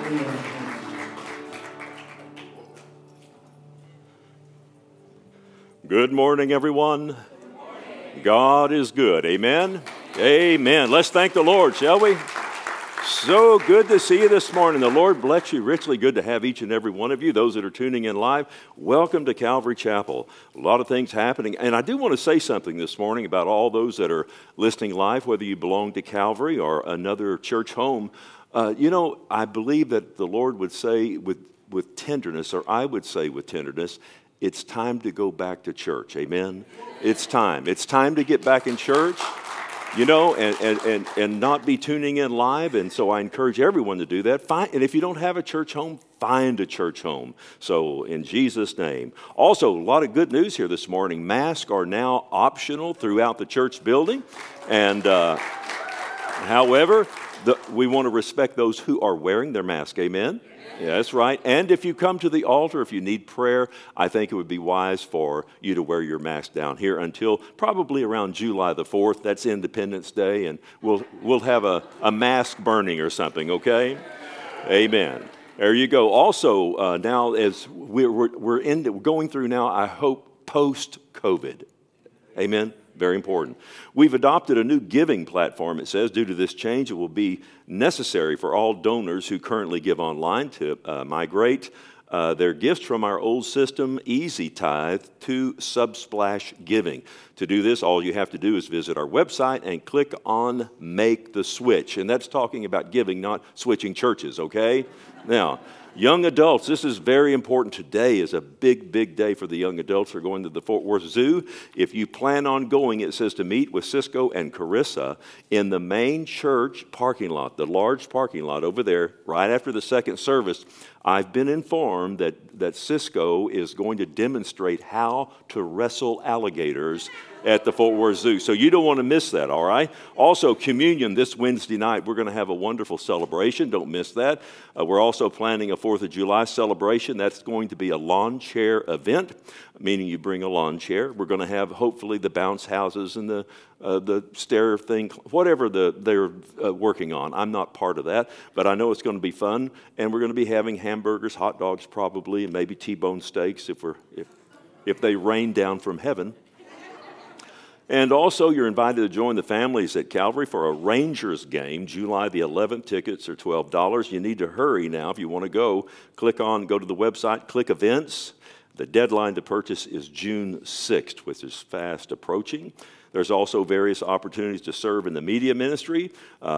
Good morning, everyone. Good morning. God is good. Amen? Amen. Let's thank the Lord, shall we? So good to see you this morning. The Lord bless you richly. Good to have each and every one of you. Those that are tuning in live, welcome to Calvary Chapel. A lot of things happening. And I do want to say something this morning about all those that are listening live, whether you belong to Calvary or another church home. I believe that the Lord would say with tenderness, or I would say with tenderness, it's time to go back to church. Amen? It's time. It's time to get back in church, and not be tuning in live. And so I encourage everyone to do that. And if you don't have a church home, find a church home. So in Jesus' name. Also, a lot of good news here this morning. Masks are now optional throughout the church building. And however, we want to respect those who are wearing their mask. Amen? Yeah, that's right. And if you come to the altar, if you need prayer, I think it would be wise for you to wear your mask down here until probably around July the 4th. That's Independence Day, and we'll have a mask burning or something, okay? Amen. There you go. Also, now as we're going through now, I hope, post-COVID. Amen. Very important. We've adopted a new giving platform, it says. Due to this change, it will be necessary for all donors who currently give online to migrate their gifts from our old system, Easy Tithe, to Subsplash Giving. To do this, all you have to do is visit our website and click on Make the Switch. And that's talking about giving, not switching churches, okay? Now, young adults, this is very important. Today is a big, big day for the young adults who are going to the Fort Worth Zoo. If you plan on going, it says to meet with Cisco and Carissa in the main church parking lot, the large parking lot over there, right after the second service. I've been informed that Cisco is going to demonstrate how to wrestle alligators at the Fort Worth Zoo. So you don't want to miss that, all right? Also, communion this Wednesday night. We're going to have a wonderful celebration. Don't miss that. We're also planning a 4th of July celebration. That's going to be a lawn chair event, meaning you bring a lawn chair. We're going to have, hopefully, the bounce houses and the stair thing, whatever they're working on. I'm not part of that, but I know it's going to be fun. And we're going to be having hamburgers, hot dogs probably, and maybe T-bone steaks if they rain down from heaven. And also, you're invited to join the families at Calvary for a Rangers game, July the 11th. Tickets are $12. You need to hurry now if you want to go. Go to the website, click events. The deadline to purchase is June 6th, which is fast approaching. There's also various opportunities to serve in the media ministry.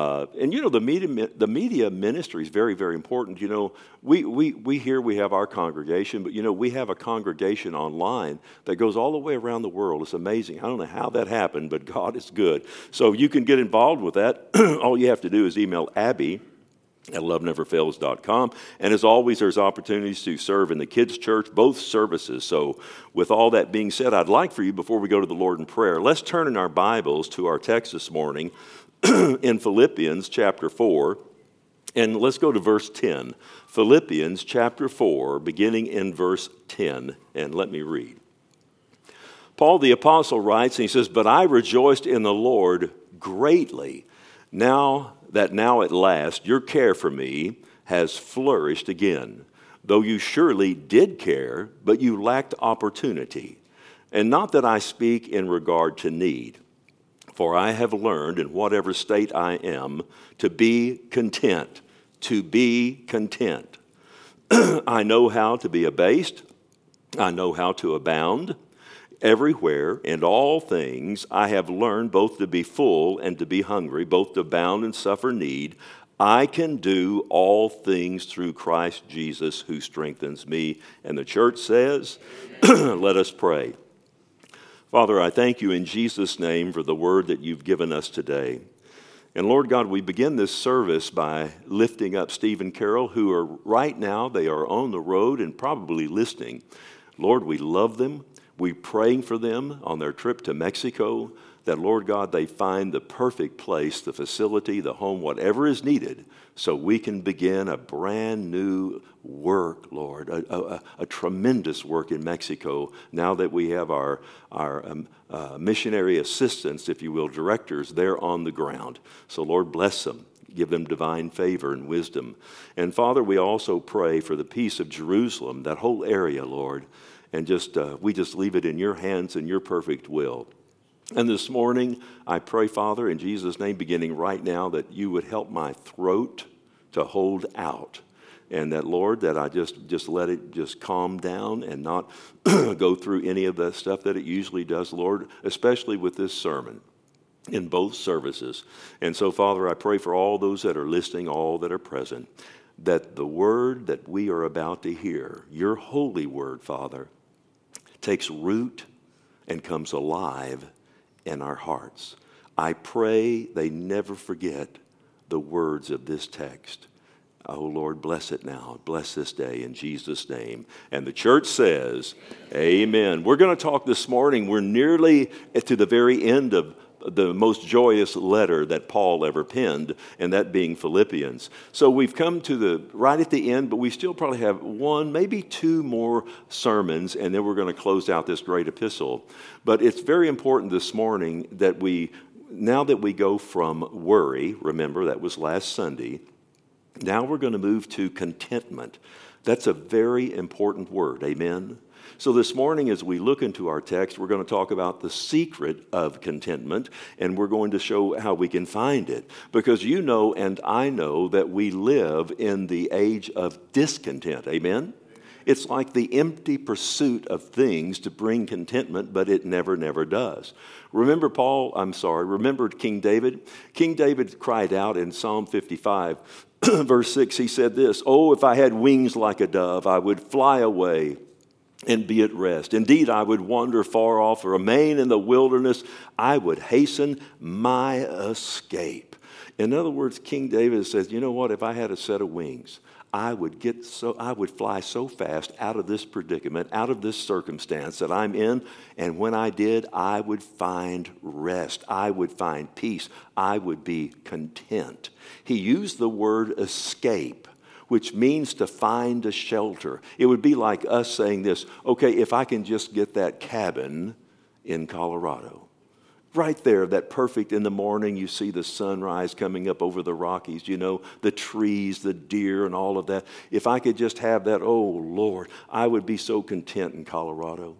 The media ministry is very, very important. We here we have our congregation, but, we have a congregation online that goes all the way around the world. It's amazing. I don't know how that happened, but God is good. So you can get involved with that. All you have to do is email Abby at loveneverfails.com. And as always, there's opportunities to serve in the kids' church, both services. So with all that being said, I'd like for you, before we go to the Lord in prayer, let's turn in our Bibles to our text this morning in Philippians chapter 4. And let's go to verse 10. Philippians chapter 4, beginning in verse 10. And let me read. Paul the apostle writes, and he says, "But I rejoiced in the Lord greatly, now at last your care for me has flourished again, though you surely did care, but you lacked opportunity. And not that I speak in regard to need, for I have learned in whatever state I am to be content, I know how to be abased, I know how to abound. Everywhere, in all things, I have learned both to be full and to be hungry, both to abound and suffer need. I can do all things through Christ Jesus who strengthens me." And the church says, let us pray. Father, I thank you in Jesus' name for the word that you've given us today. And Lord God, we begin this service by lifting up Steve and Carol, who are right now, they are on the road and probably listening. Lord, we love them. We're praying for them on their trip to Mexico, that, Lord God, they find the perfect place, the facility, the home, whatever is needed, so we can begin a brand new work, Lord, a tremendous work in Mexico, now that we have our missionary assistants, if you will, directors there on the ground. So, Lord, bless them. Give them divine favor and wisdom. And Father, we also pray for the peace of Jerusalem, that whole area, Lord. And we just leave it in your hands and your perfect will. And this morning, I pray, Father, in Jesus' name, beginning right now, that you would help my throat to hold out. And that, Lord, that I just let it just calm down and not go through any of the stuff that it usually does, Lord, especially with this sermon in both services. And so, Father, I pray for all those that are listening, all that are present, that the word that we are about to hear, your holy word, Father, takes root and comes alive in our hearts. I pray they never forget the words of this text. Oh, Lord, bless it now. Bless this day in Jesus' name. And the church says, amen. We're going to talk this morning. We're nearly to the very end of the most joyous letter that Paul ever penned, and that being Philippians. So we've come to right at the end, but we still probably have one, maybe two more sermons, and then we're going to close out this great epistle. But it's very important this morning that now that we go from worry, remember that was last Sunday, now we're going to move to contentment. That's a very important word, amen? So this morning, as we look into our text, we're going to talk about the secret of contentment, and we're going to show how we can find it. Because you know and I know that we live in the age of discontent, amen? It's like the empty pursuit of things to bring contentment, but it never does. Remember King David? King David cried out in Psalm 55, verse 6, he said this, "Oh, if I had wings like a dove, I would fly away and be at rest. Indeed, I would wander far off or remain in the wilderness. I would hasten my escape." In other words, King David says, you know what, if I had a set of wings, I would fly so fast out of this predicament, out of this circumstance that I'm in, and when I did, I would find rest. I would find peace. I would be content. He used the word escape, which means to find a shelter. It would be like us saying this, okay, if I can just get that cabin in Colorado. Right there, that perfect in the morning, you see the sunrise coming up over the Rockies, you know, the trees, the deer, and all of that. If I could just have that, oh, Lord, I would be so content in Colorado.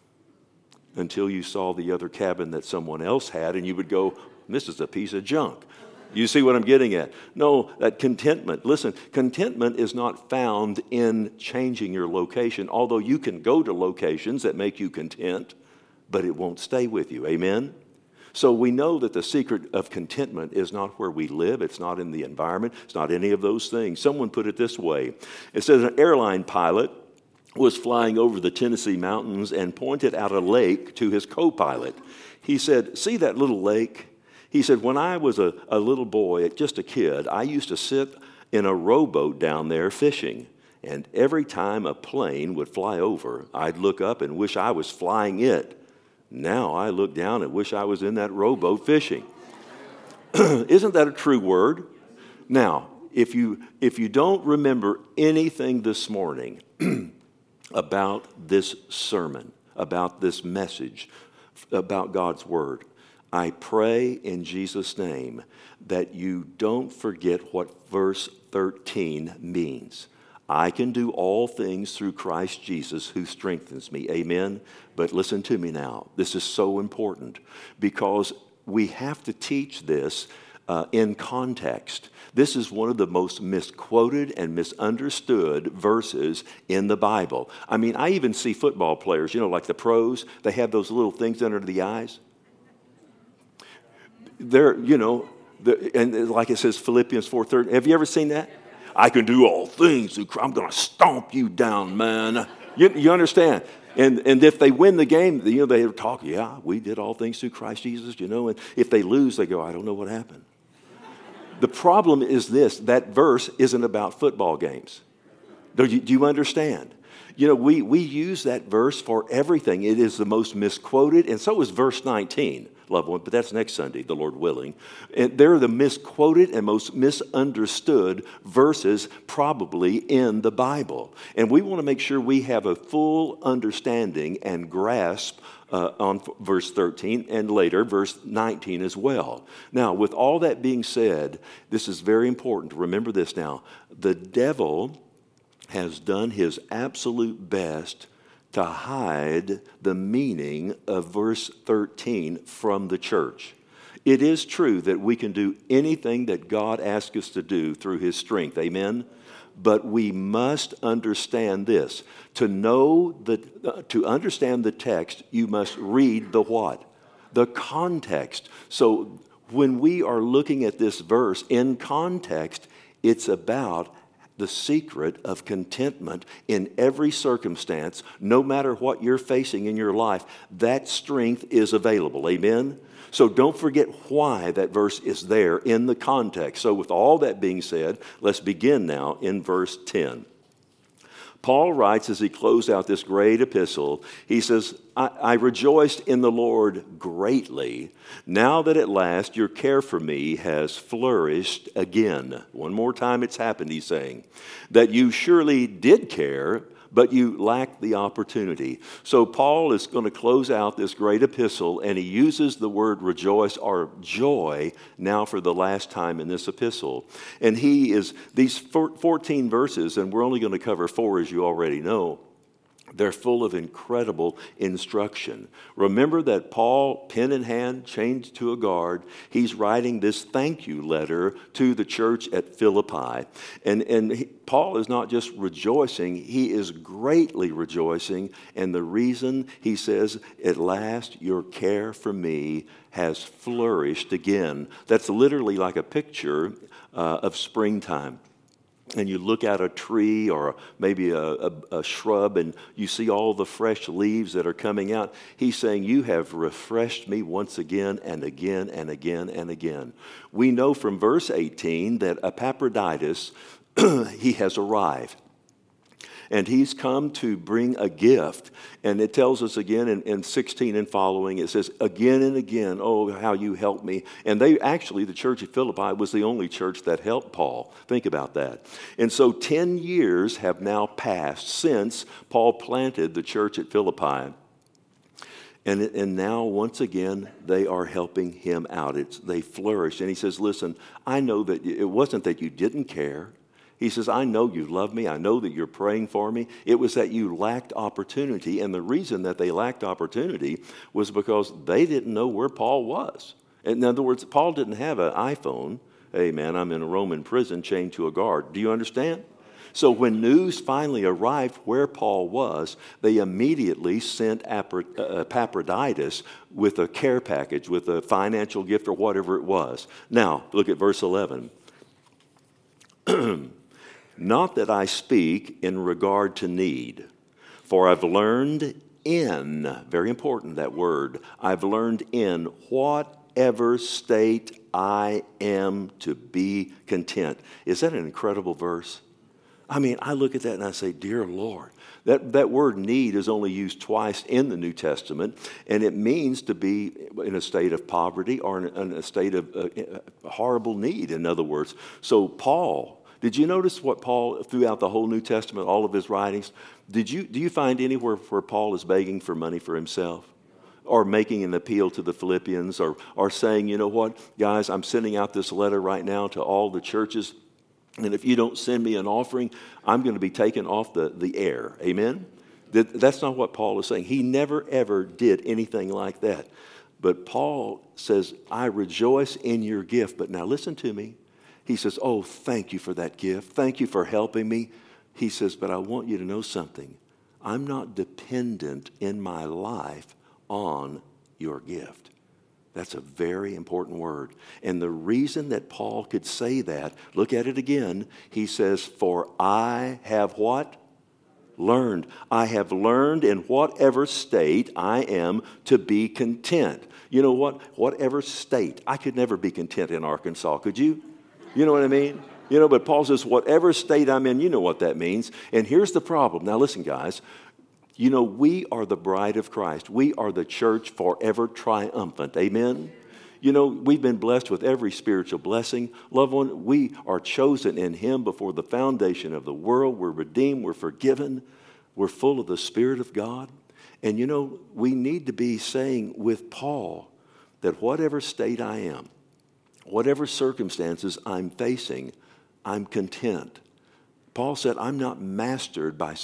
Until you saw the other cabin that someone else had, and you would go, this is a piece of junk. You see what I'm getting at? No, that contentment. Listen, contentment is not found in changing your location, although you can go to locations that make you content, but it won't stay with you. Amen? So we know that the secret of contentment is not where we live. It's not in the environment. It's not any of those things. Someone put it this way. It says an airline pilot was flying over the Tennessee mountains and pointed out a lake to his co-pilot. He said, "See that little lake?" He said, "When I was a little boy, just a kid, I used to sit in a rowboat down there fishing. And every time a plane would fly over, I'd look up and wish I was flying it. Now I look down and wish I was in that rowboat fishing." Isn't that a true word? Now, if you don't remember anything this morning about this sermon, about this message, about God's word, I pray in Jesus' name that you don't forget what verse 13 means. I can do all things through Christ Jesus who strengthens me. Amen? But listen to me now. This is so important because we have to teach this in context. This is one of the most misquoted and misunderstood verses in the Bible. I mean, I even see football players, like the pros, they have those little things under the eyes. They're, and like it says Philippians 4:30. Have you ever seen that? I can do all things through Christ. I'm going to stomp you down, man. You understand? And if they win the game, they talk, yeah, we did all things through Christ Jesus, and if they lose, they go, I don't know what happened. The problem is this, that verse isn't about football games. Do you understand? We use that verse for everything. It is the most misquoted, and so is verse 19. loved one, but that's next Sunday, the Lord willing. And they're the misquoted and most misunderstood verses probably in the Bible. And we want to make sure we have a full understanding and grasp on verse 13 and later verse 19 as well. Now, with all that being said, this is very important to remember this now. The devil has done his absolute best to hide the meaning of verse 13 from the church. It is true that we can do anything that God asks us to do through his strength. Amen? But we must understand this. To understand the text, you must read the what? The context. So when we are looking at this verse in context, it's about the secret of contentment in every circumstance, no matter what you're facing in your life. That strength is available. Amen? So don't forget why that verse is there in the context. So with all that being said, let's begin now in verse 10. Paul writes as he closed out this great epistle, he says, I rejoiced in the Lord greatly, now that at last your care for me has flourished again. One more time it's happened, he's saying. That you surely did care, but you lacked the opportunity. So Paul is going to close out this great epistle, and he uses the word rejoice or joy now for the last time in this epistle. And he is, these 14 verses, and we're only going to cover 4 as you already know, they're full of incredible instruction. Remember that Paul, pen in hand, chained to a guard, he's writing this thank you letter to the church at Philippi. And Paul is not just rejoicing, he is greatly rejoicing. And the reason, he says, at last your care for me has flourished again. That's literally like a picture of springtime. And you look at a tree or maybe a shrub and you see all the fresh leaves that are coming out. He's saying, you have refreshed me once again and again and again and again. We know from verse 18 that Epaphroditus, he has arrived. And he's come to bring a gift. And it tells us again in 16 and following, it says, again and again, oh, how you helped me. And the church at Philippi was the only church that helped Paul. Think about that. And so 10 years have now passed since Paul planted the church at Philippi. And now, once again, they are helping him out. They flourish. And he says, listen, I know that it wasn't that you didn't care. He says, I know you love me. I know that you're praying for me. It was that you lacked opportunity. And the reason that they lacked opportunity was because they didn't know where Paul was. In other words, Paul didn't have an iPhone. Hey, man, I'm in a Roman prison chained to a guard. Do you understand? So when news finally arrived where Paul was, they immediately sent Epaphroditus with a care package, with a financial gift or whatever it was. Now, look at verse 11. Not that I speak in regard to need, for I've learned in, very important that word, I've learned in whatever state I am to be content. Is that an incredible verse? I mean, I look at that and I say, dear Lord, that word need is only used twice in the New Testament, and it means to be in a state of poverty or in a state of horrible need, in other words. So Paul, did you notice what Paul, throughout the whole New Testament, all of his writings, do you find anywhere where Paul is begging for money for himself? Or making an appeal to the Philippians, or saying, you know what, guys, I'm sending out this letter right now to all the churches, and if you don't send me an offering, I'm going to be taken off the air. Amen? That's not what Paul is saying. He never, ever did anything like that. But Paul says, I rejoice in your gift. But now listen to me. He says, oh, thank you for that gift. Thank you for helping me. He says, but I want you to know something. I'm not dependent in my life on your gift. That's a very important word. And the reason that Paul could say that, look at it again. He says, for I have what? Learned. I have learned in whatever state I am to be content. You know what? Whatever state. I could never be content in Arkansas, could you? You know what I mean? You know, but Paul says, whatever state I'm in, you know what that means. And here's the problem. Now listen, guys. You know, we are the bride of Christ. We are the church forever triumphant. Amen? You know, we've been blessed with every spiritual blessing. Loved one, we are chosen in Him before the foundation of the world. We're redeemed. We're forgiven. We're full of the Spirit of God. And you know, we need to be saying with Paul that whatever state I am, whatever circumstances I'm facing, I'm content. Paul said, I'm not mastered by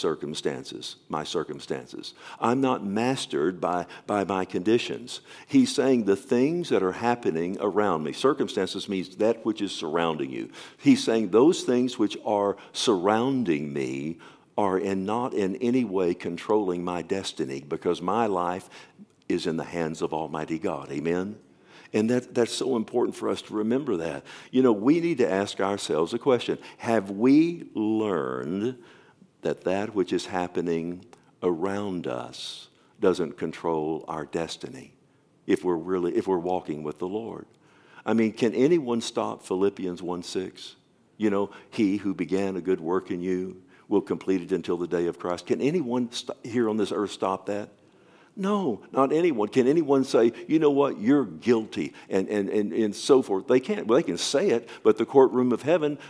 my circumstances. I'm not mastered by my conditions. He's saying the things that are happening around me. Circumstances means that which is surrounding you. He's saying those things which are surrounding me are not in any way controlling my destiny, because my life is in the hands of Almighty God. Amen? And that's so important for us to remember that. You know, we need to ask ourselves a question. Have we learned that which is happening around us doesn't control our destiny if we're walking with the Lord? I mean, can anyone stop Philippians 1:6? You know, He who began a good work in you will complete it until the day of Christ. Can anyone here on this earth stop that? No, not anyone. Can anyone say, you know what, you're guilty and so forth? They can't. Well, they can say it, but the courtroom of heaven,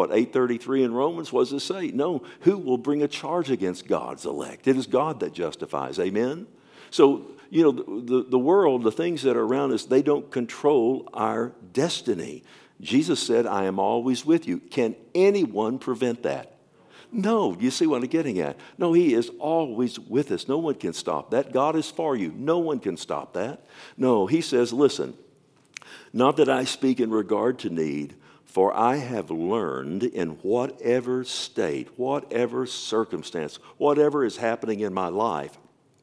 833 in Romans, what does it say? No, who will bring a charge against God's elect? It is God that justifies. Amen? So, you know, the world, the things that are around us, they don't control our destiny. Jesus said, I am always with you. Can anyone prevent that? No, you see what I'm getting at? No, He is always with us. No one can stop that. God is for you. No one can stop that. No, He says, listen, not that I speak in regard to need, for I have learned in whatever state, whatever circumstance, whatever is happening in my life,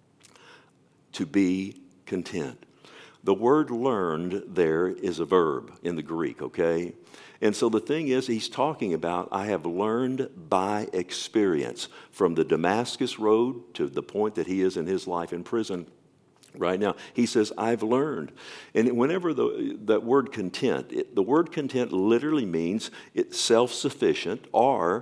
to be content. The word learned there is a verb in the Greek, okay? And so the thing is, he's talking about, I have learned by experience from the Damascus road to the point that he is in his life in prison right now. He says, I've learned. And whenever that word content, the word content literally means it's self-sufficient or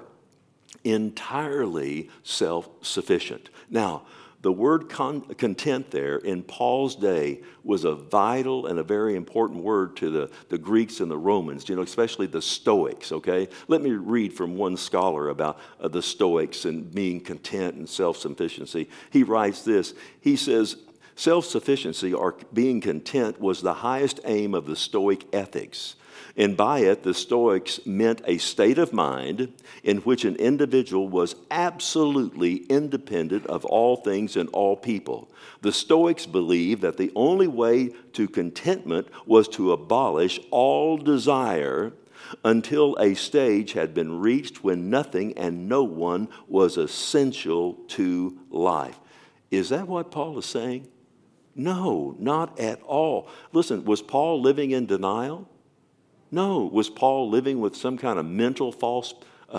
entirely self-sufficient. Now, the word content there in Paul's day was a vital and a very important word to the Greeks and the Romans, you know, especially the Stoics, okay? Let me read from one scholar about the Stoics and being content and self-sufficiency. He writes this. He says, self-sufficiency or being content was the highest aim of the Stoic ethics. And by it, the Stoics meant a state of mind in which an individual was absolutely independent of all things and all people. The Stoics believed that the only way to contentment was to abolish all desire until a stage had been reached when nothing and no one was essential to life. Is that what Paul is saying? No, not at all. Listen, was Paul living in denial? No. Was Paul living with some kind of mental false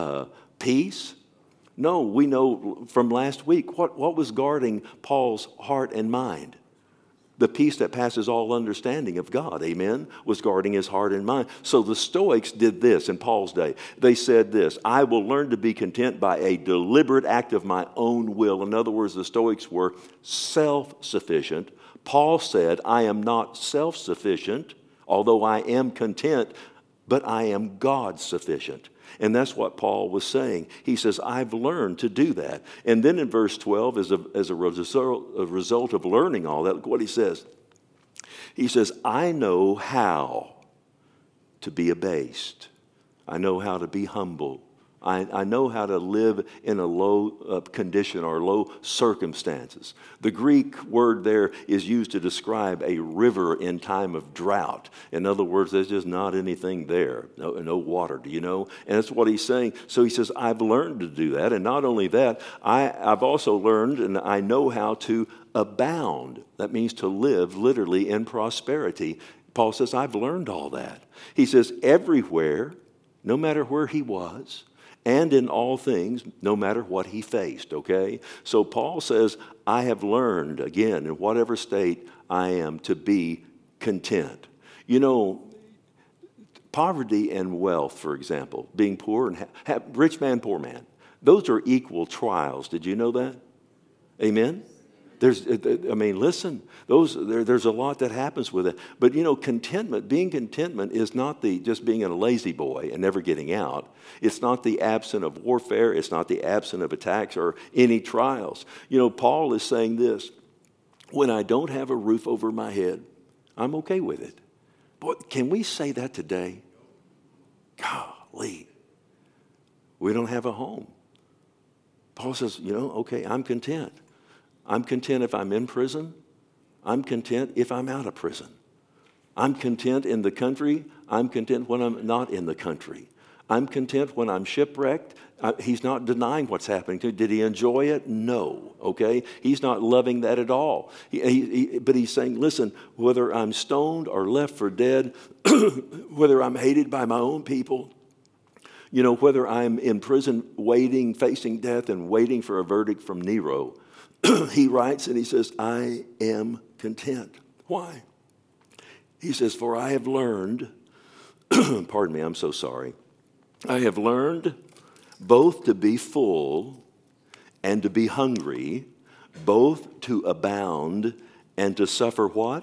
peace? No. We know from last week what was guarding Paul's heart and mind. The peace that passes all understanding of God, amen, was guarding his heart and mind. So the Stoics did this in Paul's day. They said this, I will learn to be content by a deliberate act of my own will. In other words, the Stoics were self-sufficient. Paul said, I am not self-sufficient, although I am content, but I am God-sufficient. And that's what Paul was saying. He says, I've learned to do that. And then in verse 12, as a result of learning all that, look what he says. He says, I know how to be abased. I know how to be humble. I know how to live in a low condition or low circumstances. The Greek word there is used to describe a river in time of drought. In other words, there's just not anything there, no water, do you know? And that's what he's saying. So he says, I've learned to do that. And not only that, I've also learned and I know how to abound. That means to live literally in prosperity. Paul says, I've learned all that. He says, everywhere, no matter where he was, and in all things, no matter what he faced, okay? So Paul says, I have learned, again, in whatever state I am, to be content. You know, poverty and wealth, for example, being poor and rich man, poor man, those are equal trials. Did you know that? Amen? Listen, there's a lot that happens with it. But, contentment, being contentment is not just being a lazy boy and never getting out. It's not the absence of warfare. It's not the absence of attacks or any trials. Paul is saying this, when I don't have a roof over my head, I'm okay with it. Boy, can we say that today? Golly, we don't have a home. Paul says, okay, I'm content. I'm content if I'm in prison. I'm content if I'm out of prison. I'm content in the country. I'm content when I'm not in the country. I'm content when I'm shipwrecked. He's not denying what's happening to him. Did he enjoy it? No, okay? He's not loving that at all. But he's saying, listen, whether I'm stoned or left for dead, whether I'm hated by my own people, whether I'm in prison waiting, facing death and waiting for a verdict from Nero, he writes and he says, I am content. Why? He says, for I have learned, pardon me, I'm so sorry. I have learned both to be full and to be hungry, both to abound and to suffer what?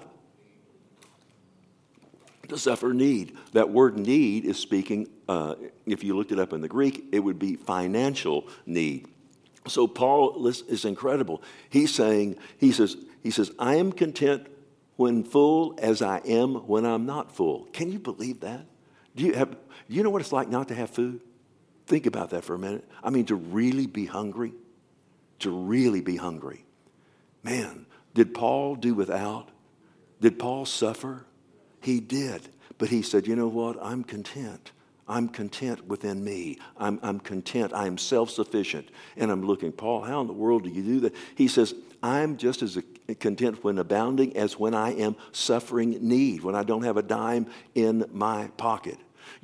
To suffer need. That word need is speaking, if you looked it up in the Greek, it would be financial need. So Paul is incredible. He says, I am content when full as I am when I'm not full. Can you believe that? Do you know what it's like not to have food? Think about that for a minute. To really be hungry. To really be hungry. Man, did Paul do without? Did Paul suffer? He did. But he said, you know what? I'm content. I'm content within me. I'm content. I am self-sufficient. And I'm looking, Paul, how in the world do you do that? He says, I'm just as content when abounding as when I am suffering need, when I don't have a dime in my pocket.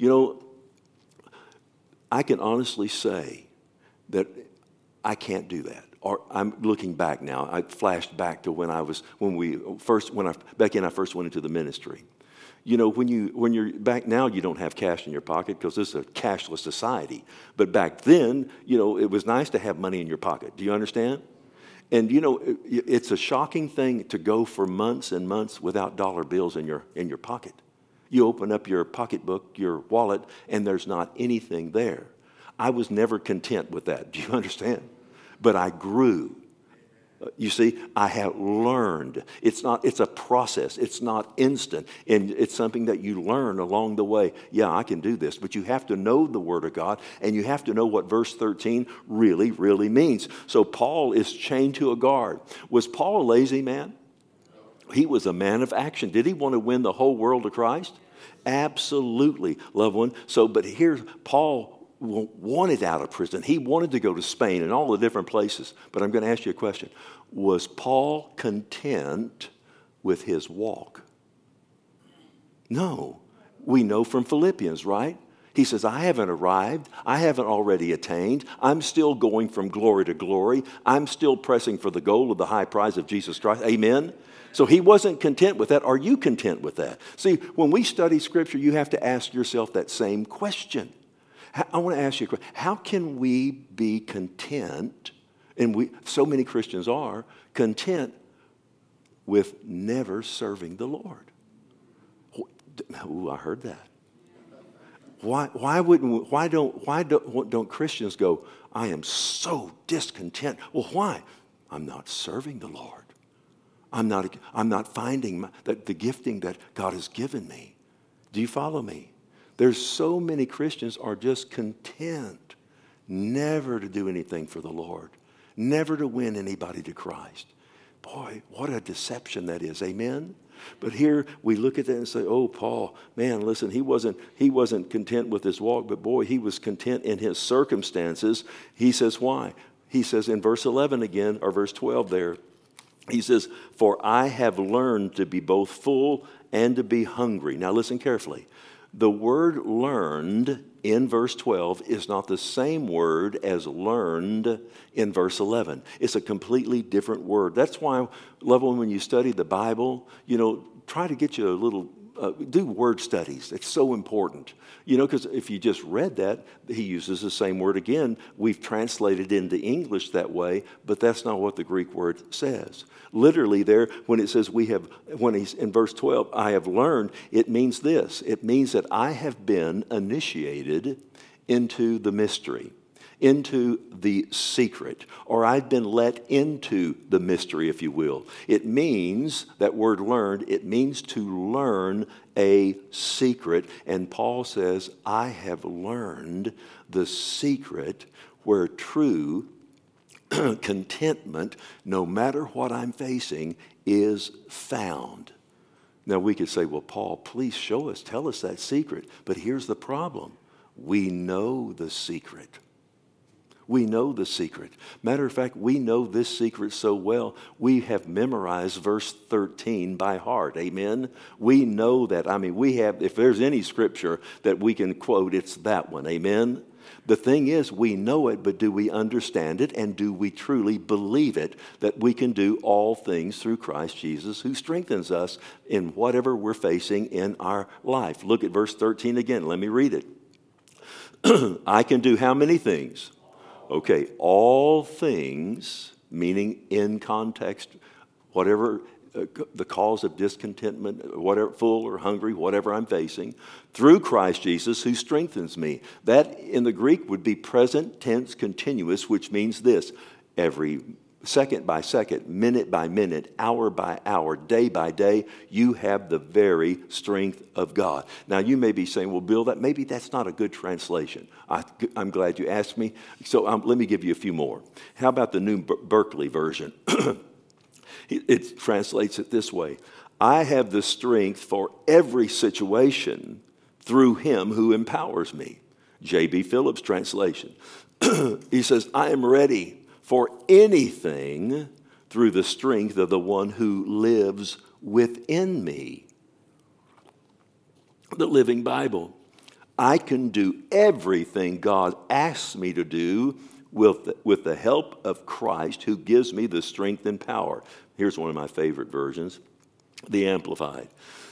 I can honestly say that I can't do that. Or I'm looking back now. I flashed back to when I first went into the ministry. When you're back now, you don't have cash in your pocket because this is a cashless society. But back then, it was nice to have money in your pocket. Do you understand? And it's a shocking thing to go for months and months without dollar bills in your pocket. You open up your pocketbook, your wallet, and there's not anything there. I was never content with that. Do you understand? But I grew. You see, I have learned. It's a process. It's not instant. And it's something that you learn along the way. Yeah, I can do this. But you have to know the Word of God, and you have to know what verse 13 really, really means. So Paul is chained to a guard. Was Paul a lazy man? He was a man of action. Did he want to win the whole world to Christ? Absolutely, loved one. But here's Paul wanted out of prison. He wanted to go to Spain and all the different places. But I'm going to ask you a question. Was Paul content with his walk? No. We know from Philippians, right? He says, I haven't arrived. I haven't already attained. I'm still going from glory to glory. I'm still pressing for the goal of the high prize of Jesus Christ. Amen? So he wasn't content with that. Are you content with that? See, when we study Scripture, you have to ask yourself that same question. I want to ask you a question. How can we be content, and so many Christians are, content with never serving the Lord? Ooh, I heard that. Why don't Christians go, I am so discontent? Well, why? I'm not serving the Lord. I'm not finding the gifting that God has given me. Do you follow me? There's so many Christians are just content never to do anything for the Lord, never to win anybody to Christ. Boy, what a deception that is. Amen? But here we look at that and say, oh, Paul, man, listen, he wasn't content with his walk, but boy, he was content in his circumstances. He says, why? He says in verse 11 again, or verse 12 there, he says, for I have learned to be both full and to be hungry. Now listen carefully. The word learned in verse 12 is not the same word as learned in verse 11. It's a completely different word. That's why, loved one, when you study the Bible, try to get you a little do word studies. It's so important. You know, because if you just read that, he uses the same word again. We've translated into English that way, but that's not what the Greek word says. Literally there, when it says when he's in verse 12, I have learned, it means this. It means that I have been initiated into the mystery, into the secret, or I've been let into the mystery, if you will. It means, that word learned, it means to learn a secret. And Paul says, I have learned the secret where true contentment, no matter what I'm facing, is found. Now we could say, well, Paul, please show us, tell us that secret. But here's the problem. We know the secret. We know the secret. Matter of fact, we know this secret so well, we have memorized verse 13 by heart. Amen? We know that. I mean, we have, if there's any scripture that we can quote, it's that one. Amen? The thing is, we know it, but do we understand it? And do we truly believe it, that we can do all things through Christ Jesus, who strengthens us in whatever we're facing in our life? Look at verse 13 again. Let me read it. I can do how many things? Okay, all things, meaning in context, whatever the cause of discontentment, whatever, full or hungry, whatever I'm facing, through Christ Jesus who strengthens me. That in the Greek would be present tense continuous, which means this: every second by second, minute by minute, hour by hour, day by day, you have the very strength of God. Now, you may be saying, well, Bill, maybe that's not a good translation. I'm glad you asked me. So let me give you a few more. How about the New Berkeley version? It translates it this way: I have the strength for every situation through him who empowers me. J.B. Phillips translation. He says, I am ready for anything through the strength of the one who lives within me. The Living Bible. I can do everything God asks me to do with the help of Christ who gives me the strength and power. Here's one of my favorite versions, the Amplified.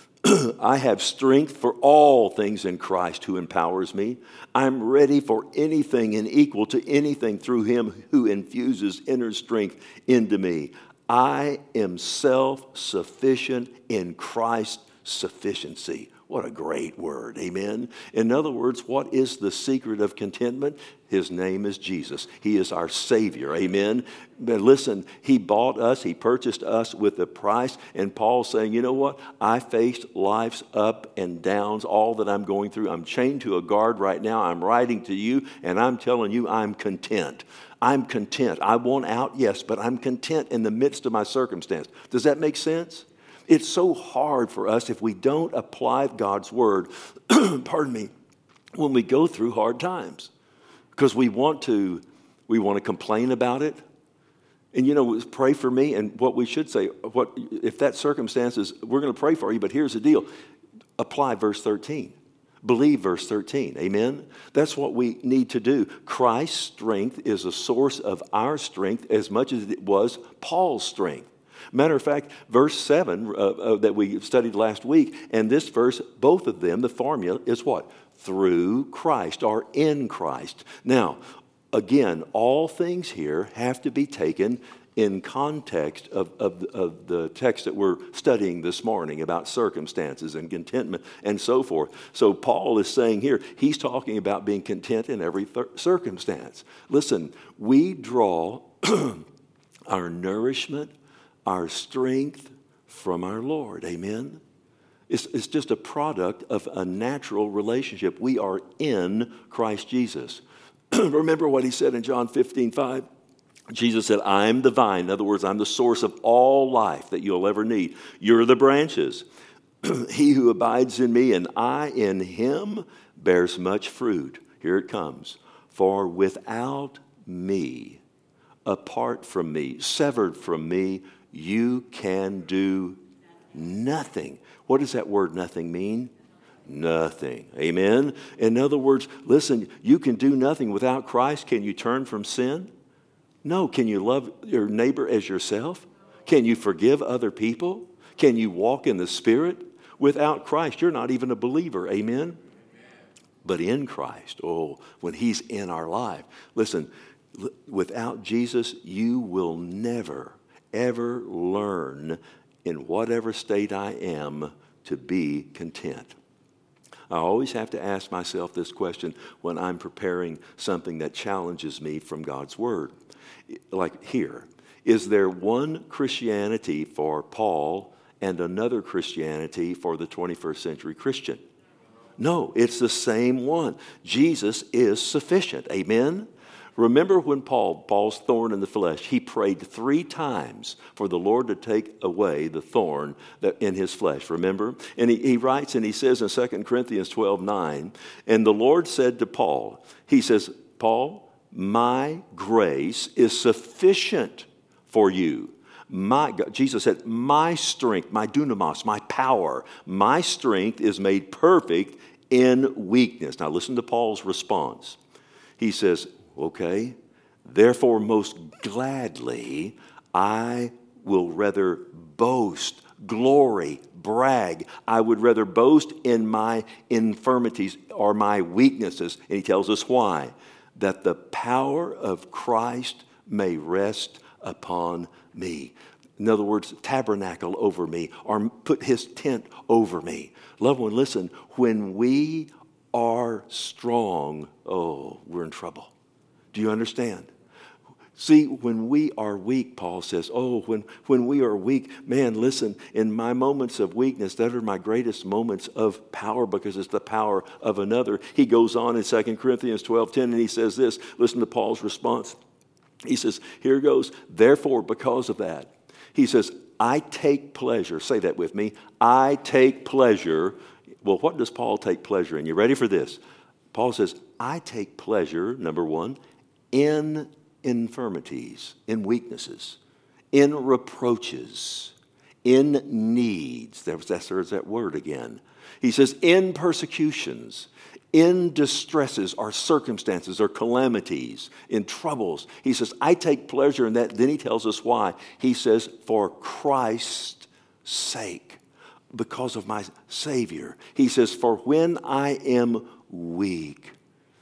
I have strength for all things in Christ who empowers me. I'm ready for anything and equal to anything through him who infuses inner strength into me. I am self-sufficient in Christ's sufficiency. What a great word, amen? In other words, what is the secret of contentment? His name is Jesus. He is our Savior, amen? But listen, he bought us, he purchased us with a price, and Paul's saying, you know what? I faced life's up and downs, all that I'm going through. I'm chained to a guard right now. I'm writing to you, and I'm telling you I'm content. I'm content. I want out, yes, but I'm content in the midst of my circumstance. Does that make sense? It's so hard for us if we don't apply God's word, pardon me, when we go through hard times. Because we want to complain about it. And you know, pray for me. And what we should say, if that circumstance is, we're going to pray for you, but here's the deal. Apply verse 13. Believe verse 13. Amen? That's what we need to do. Christ's strength is a source of our strength as much as it was Paul's strength. Matter of fact, verse 7 that we studied last week, and this verse, both of them, the formula is what? Through Christ, or in Christ. Now, again, all things here have to be taken in context of the text that we're studying this morning about circumstances and contentment and so forth. So Paul is saying here, he's talking about being content in every circumstance. Listen, we draw our nourishment, our strength from our Lord. Amen? It's just a product of a natural relationship. We are in Christ Jesus. Remember what he said in John 15:5? Jesus said, I'm the vine. In other words, I'm the source of all life that you'll ever need. You're the branches. He who abides in me and I in him bears much fruit. Here it comes. For without me, apart from me, severed from me, you can do nothing. What does that word nothing mean? Nothing. Amen? In other words, listen, you can do nothing without Christ. Can you turn from sin? No. Can you love your neighbor as yourself? Can you forgive other people? Can you walk in the Spirit? Without Christ, you're not even a believer. Amen? But in Christ, when he's in our life. Listen, without Jesus, you will never, ever learn in whatever state I am to be content. I always have to ask myself this question when I'm preparing something that challenges me from God's Word. Like here, is there one Christianity for Paul and another Christianity for the 21st century Christian? No, it's the same one. Jesus is sufficient. Amen? Remember when Paul's thorn in the flesh, he prayed 3 times for the Lord to take away the thorn that in his flesh. Remember? And he writes and he says in 2 Corinthians 12:9, and the Lord said to Paul, he says, Paul, my grace is sufficient for you. Jesus said, my strength, my dunamis, my power, my strength is made perfect in weakness. Now listen to Paul's response. He says, okay, therefore most gladly I will rather boast, glory, brag. I would rather boast in my infirmities or my weaknesses. And he tells us why. That the power of Christ may rest upon me. In other words, tabernacle over me or put his tent over me. Loved one, listen, when we are strong, we're in trouble. Do you understand? See, when we are weak, Paul says, when we are weak, man, listen, in my moments of weakness, that are my greatest moments of power because it's the power of another. He goes on in 2 Corinthians 12:10 and he says this, listen to Paul's response. He says, here goes, therefore, because of that, he says, I take pleasure. Say that with me. I take pleasure. Well, what does Paul take pleasure in? You ready for this? Paul says, I take pleasure, number one, in infirmities, in weaknesses, in reproaches, in needs. There's that word again. He says, in persecutions, in distresses or circumstances or calamities, in troubles. He says, I take pleasure in that. Then he tells us why. He says, for Christ's sake, because of my Savior. He says, for when I am weak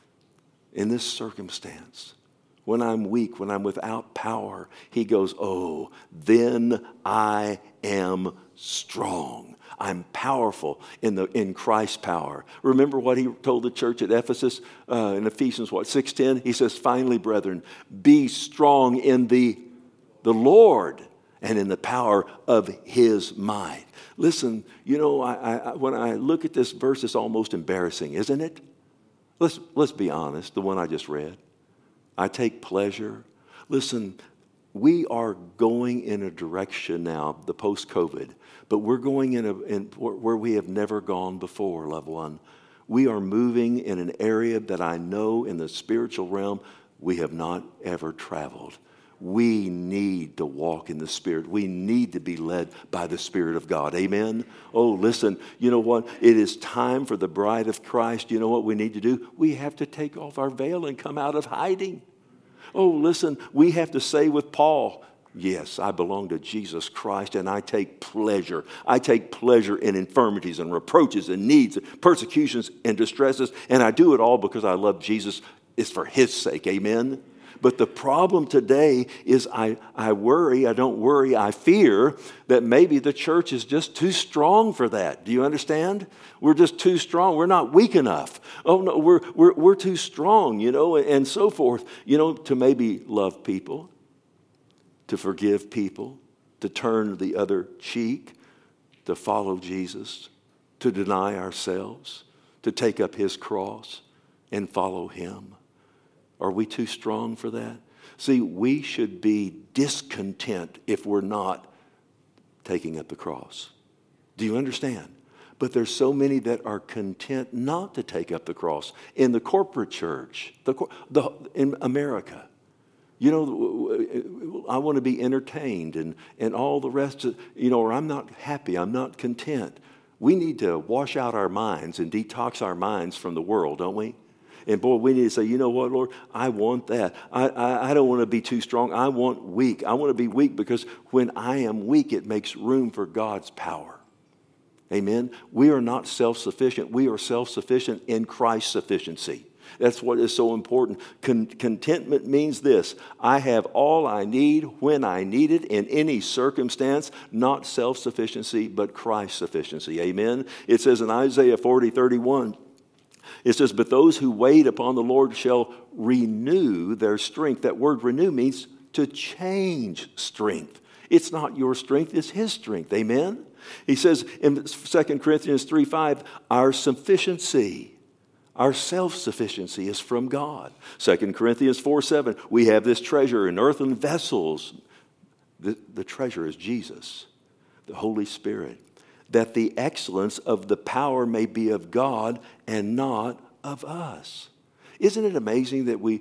in this circumstance, when I'm weak, when I'm without power, he goes, then I am strong. I'm powerful in Christ's power. Remember what he told the church at Ephesus in Ephesians 6:10? He says, finally, brethren, be strong in the Lord and in the power of his might. Listen, when I look at this verse, it's almost embarrassing, isn't it? Let's be honest, the one I just read. I take pleasure. Listen, we are going in a direction now, the post-COVID, but we're going in where we have never gone before, loved one. We are moving in an area that I know in the spiritual realm we have not ever traveled. We need to walk in the Spirit. We need to be led by the Spirit of God. Amen? Listen, you know what? It is time for the bride of Christ. You know what we need to do? We have to take off our veil and come out of hiding. Listen, we have to say with Paul, yes, I belong to Jesus Christ and I take pleasure. I take pleasure in infirmities and reproaches and needs, persecutions and distresses, and I do it all because I love Jesus. It's for his sake. Amen? But the problem today is I worry, I don't worry, I fear that maybe the church is just too strong for that. Do you understand? We're just too strong. We're not weak enough. Oh no, we're too strong, and so forth, to maybe love people, to forgive people, to turn the other cheek, to follow Jesus, to deny ourselves, to take up his cross and follow him. Are we too strong for that? See, we should be discontent if we're not taking up the cross. Do you understand? But there's so many that are content not to take up the cross. In the corporate church, in America, I want to be entertained and all the rest of, or I'm not happy, I'm not content. We need to wash out our minds and detox our minds from the world, don't we? And boy, we need to say, you know what, Lord, I want that. I don't want to be too strong. I want weak. I want to be weak because when I am weak, it makes room for God's power. Amen. We are not self-sufficient. We are self-sufficient in Christ's sufficiency. That's what is so important. Contentment means this: I have all I need when I need it in any circumstance, not self-sufficiency, but Christ's sufficiency. Amen. It says in Isaiah 40:31, it says, but those who wait upon the Lord shall renew their strength. That word renew means to change strength. It's not your strength, it's His strength. Amen. He says in 2 Corinthians 3:5, our sufficiency, our self-sufficiency is from God. 2 Corinthians 4:7, we have this treasure in earthen vessels. The treasure is Jesus, the Holy Spirit, that the excellence of the power may be of God and not of us. Isn't it amazing that we're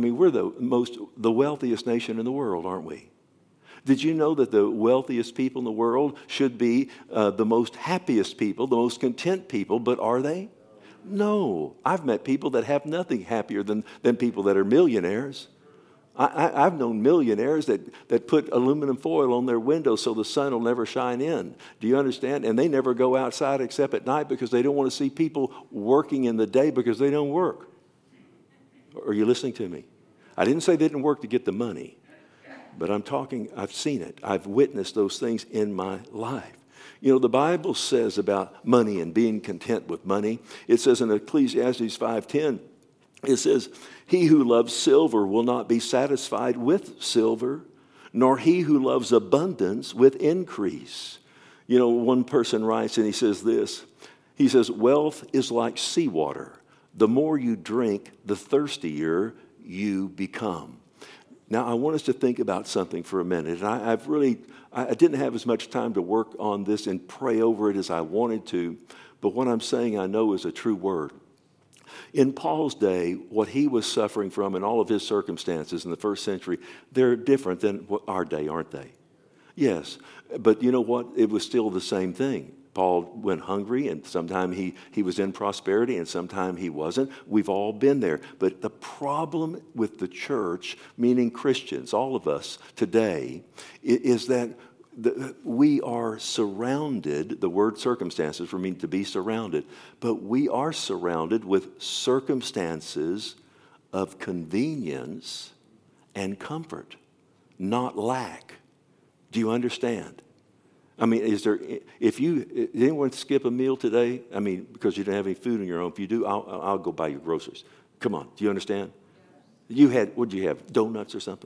the wealthiest nation in the world, aren't we? Did you know that the wealthiest people in the world should be the most happiest people, the most content people, but are they? No. I've met people that have nothing happier than people that are millionaires. I've known millionaires that put aluminum foil on their windows so the sun will never shine in. Do you understand? And they never go outside except at night because they don't want to see people working in the day because they don't work. Are you listening to me? I didn't say they didn't work to get the money. But I've seen it. I've witnessed those things in my life. You know, the Bible says about money and being content with money. It says in Ecclesiastes 5:10, it says, he who loves silver will not be satisfied with silver, nor he who loves abundance with increase. You know, one person writes and he says this. He says, wealth is like seawater. The more you drink, the thirstier you become. Now, I want us to think about something for a minute. And I didn't have as much time to work on this and pray over it as I wanted to, but what I'm saying I know is a true word. In Paul's day, what he was suffering from and all of his circumstances in the first century, they're different than our day, aren't they? Yes, but you know what? It was still the same thing. Paul went hungry, and sometimes he was in prosperity, and sometimes he wasn't. We've all been there. But the problem with the church, meaning Christians, all of us today, is that we are surrounded, the word circumstances mean to be surrounded, but we are surrounded with circumstances of convenience and comfort, not lack. Do you understand? I mean, did anyone skip a meal today? I mean, because you didn't have any food on your own. If you do, I'll go buy your groceries. Come on, do you understand? What did you have, donuts or something?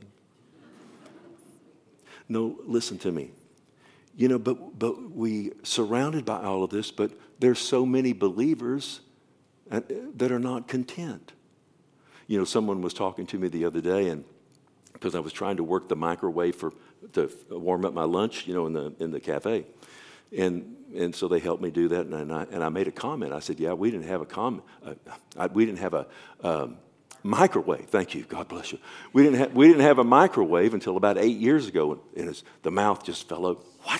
No, listen to me. You know, but we surrounded by all of this, but there's so many believers that are not content. You know, someone was talking to me the other day, and because I was trying to work the microwave to warm up my lunch, you know, in the cafe, and so they helped me do that, and I made a comment. I said, "Yeah, we didn't have a microwave. Thank you. God bless you. We didn't have a microwave until about 8 years ago." And the mouth just fell out. What?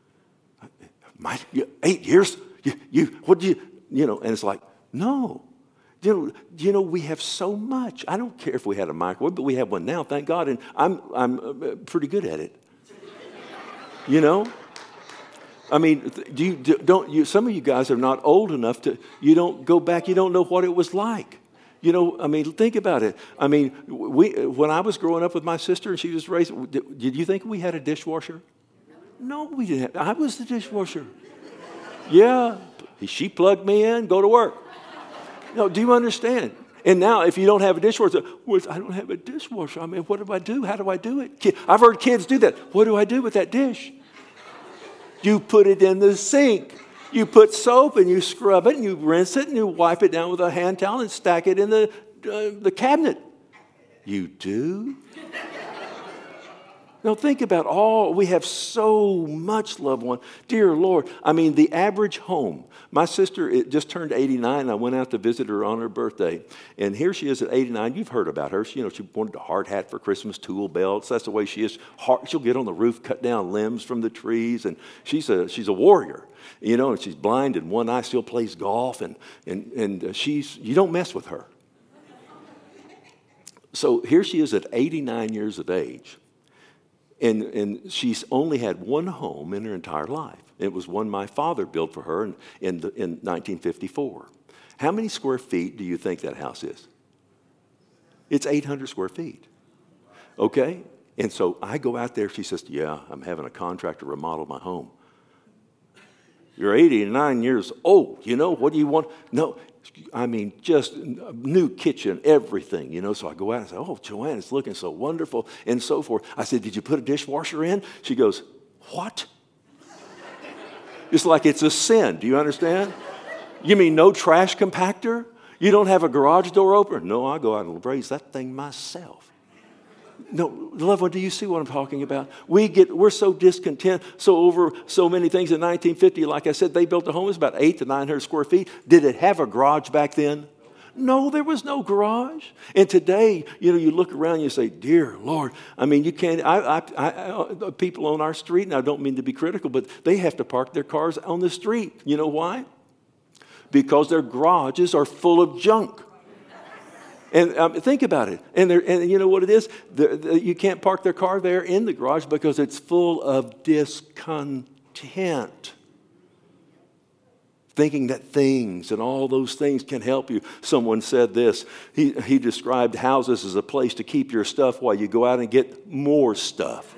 8 years? What do you know? And it's like, no. You know, we have so much. I don't care if we had a microwave, but we have one now, thank God, and I'm pretty good at it. You know? I mean, some of you guys are not old enough you don't go back, you don't know what it was like. You know, I mean, think about it. I mean, when I was growing up with my sister and she was raised, did you think we had a dishwasher? No, we didn't. I was the dishwasher. Yeah, she plugged me in, go to work. No, do you understand? And now, if you don't have a dishwasher, I don't have a dishwasher. I mean, what do I do? How do I do it? I've heard kids do that. What do I do with that dish? You put it in the sink. You put soap and you scrub it and you rinse it and you wipe it down with a hand towel and stack it in the cabinet. You do? Now think about we have so much, loved one. Dear Lord, I mean, the average home. My sister just turned 89. I went out to visit her on her birthday. And here she is at 89. You've heard about her. She wanted a hard hat for Christmas, tool belts. That's the way she is. She'll get on the roof, cut down limbs from the trees. And she's a warrior. You know, and she's blind and one eye, still plays golf. And you don't mess with her. So here she is at 89 years of age. And she's only had one home in her entire life. It was one my father built for her in 1954. How many square feet do you think that house is? It's 800 square feet. Okay? And so I go out there. She says, yeah, I'm having a contractor remodel my home. You're 89 years old. What do you want? No, I mean, just a new kitchen, everything, So I go out and say, oh, Joanne, it's looking so wonderful and so forth. I said, did you put a dishwasher in? She goes, what? It's like it's a sin. Do you understand? You mean no trash compactor? You don't have a garage door opener? No, I go out and raise that thing myself. No, loved one, do you see what I'm talking about? We're so discontent, so over so many things. In 1950, like I said, they built a home. It was about 800 to 900 square feet. Did it have a garage back then? No, there was no garage. And today, you look around and you say, dear Lord, I mean, you can't, people on our street, and I don't mean to be critical, but they have to park their cars on the street. You know why? Because their garages are full of junk. And think about it. And you know what it is? You can't park their car there in the garage because it's full of discontent. Thinking that things and all those things can help you. Someone said this. He described houses as a place to keep your stuff while you go out and get more stuff.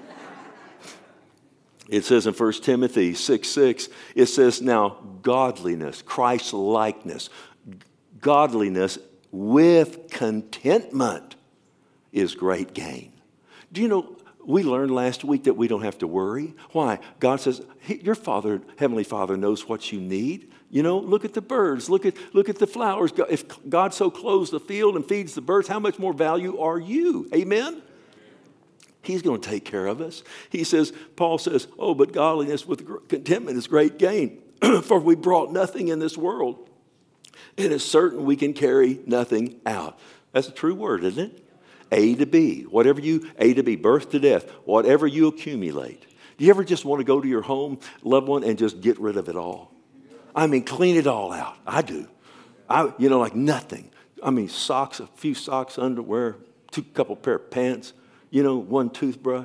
It says in 1 Timothy 6:6, it says, now godliness, Christ-likeness, godliness with contentment is great gain. Do you know, we learned last week that we don't have to worry. Why? God says, your Father, Heavenly Father, knows what you need. Look at the birds. Look at the flowers. If God so clothes the field and feeds the birds, how much more value are you? Amen? He's going to take care of us. Paul says, oh, but godliness with contentment is great gain. For we brought nothing in this world. It is certain we can carry nothing out. That's a true word, isn't it? A to B. A to B, birth to death, whatever you accumulate. Do you ever just want to go to your home, loved one, and just get rid of it all? I mean, clean it all out. I do. Like nothing. I mean, socks, a few socks, underwear, couple pair of pants, one toothbrush.